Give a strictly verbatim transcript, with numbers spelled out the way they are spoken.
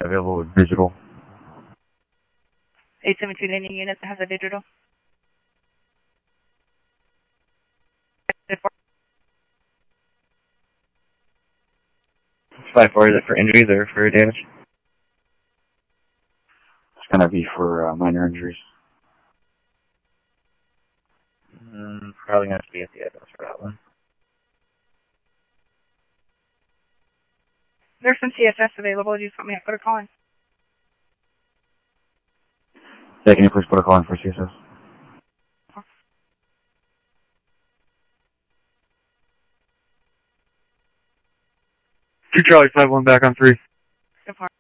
available with digital. eight seven two, any unit that has a digital? five four, is it for injuries or for damage? It's going to be for uh, minor injuries. Mm, probably going to be at the address for that one. There's some C S S available. Do you just want me to put a call in? Yeah, can you please put a call in for C S S? Two Charlie five one back on three. So far.